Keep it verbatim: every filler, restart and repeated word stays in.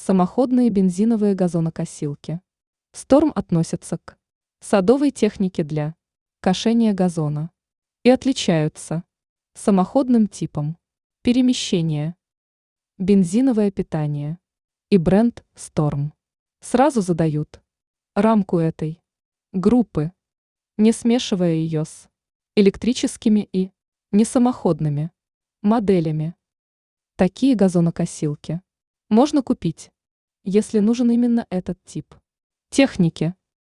Самоходные бензиновые газонокосилки. Сторм относятся к садовой технике для кошения газона и отличаются самоходным типом перемещения, бензиновое питание и бренд Storm. Сразу задают рамку этой группы, не смешивая ее с электрическими и несамоходными моделями. Такие газонокосилки можно купить, если нужен именно этот тип техники.